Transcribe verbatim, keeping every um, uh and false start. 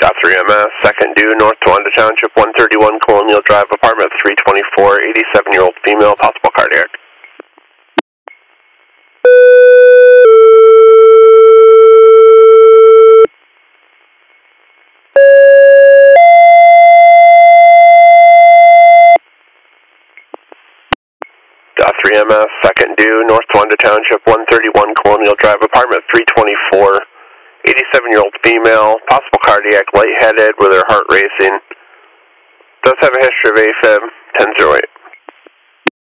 three M S, second due, North Towanda Township, one thirty-one Colonial Drive, apartment three twenty-four, eighty-seven-year-old female, possible cardiac. three M S, second due, North Towanda Township, one thirty-one Colonial Drive, apartment three twenty-four, eighty-seven-year-old female, possible cardiac, lightheaded with her heart racing. Does have a history of AFib, ten oh eight.